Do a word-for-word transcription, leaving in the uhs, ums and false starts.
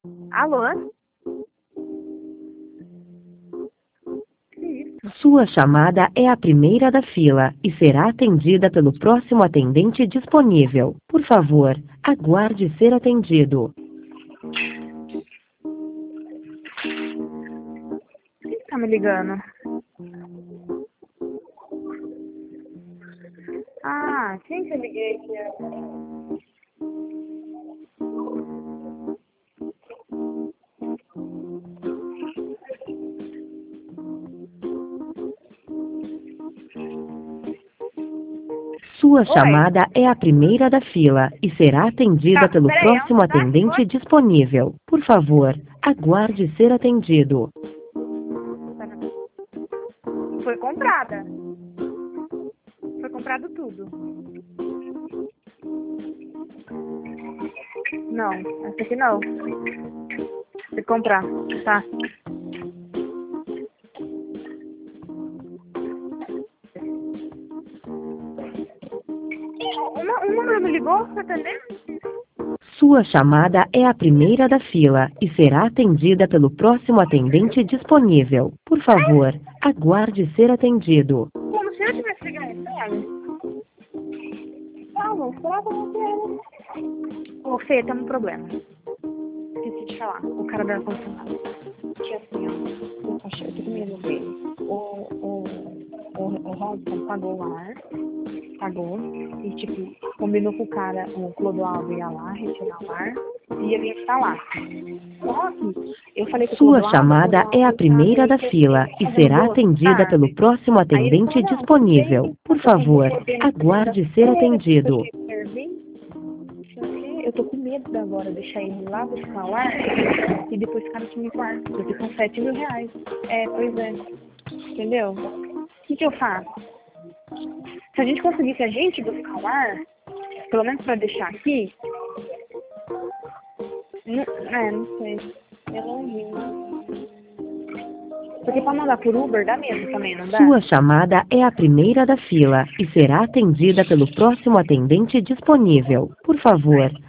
Alô? Que isso? Sua chamada é a primeira da fila e será atendida pelo próximo atendente disponível. Por favor, aguarde ser atendido. Quem tá me ligando? Ah, quem que eu liguei aqui? Sua Oi? chamada é a primeira da fila e será atendida Tá, pelo peraí, próximo onde tá? atendente Oi? disponível. Por favor, aguarde ser atendido. Foi comprada. Foi comprado tudo. Não, essa aqui não. Tem que comprar, tá? Uma, um número me ligou, você atendeu? Sua chamada é a primeira da fila e será atendida pelo próximo atendente disponível. Por favor, aguarde ser atendido. Como se eu tivesse ligando, sabe? Ah, não, será que eu não quero? Ô, Fê, tem um problema. Esqueci de falar. O cara da ar-condicionado. Que assim, ó. Eu achei, eu tô com medo dele. O, o, o, o Robson pagou o ar. Pagou. E, tipo, combinou com o cara, o Clodoaldo ia lá, retirar o ar. E ele ia ficar lá. Só que eu falei com o Sua Clodoaldo, o chamada é a Clodoaldo tá primeira meio da que fila assim, e fazendo será doce, atendida pelo sabe? próximo Aí ele falou, atendente não, tudo bem, disponível. Por mas eu tenho que favor, poder na aguarde ser segunda-feira, que depois atendido. que ele servir. Eu tô com medo de agora deixar ele lá buscar lá e depois ficar no time quarto, porque são sete mil reais. É, pois é. Entendeu? O que, que eu faço? Se a gente conseguisse a gente buscar o ar, pelo menos pra deixar aqui, não, é, não sei. Eu não vi. Porque pra mandar por Uber dá mesmo também, não dá? Sua chamada é a primeira da fila e será atendida pelo próximo atendente disponível. Por favor,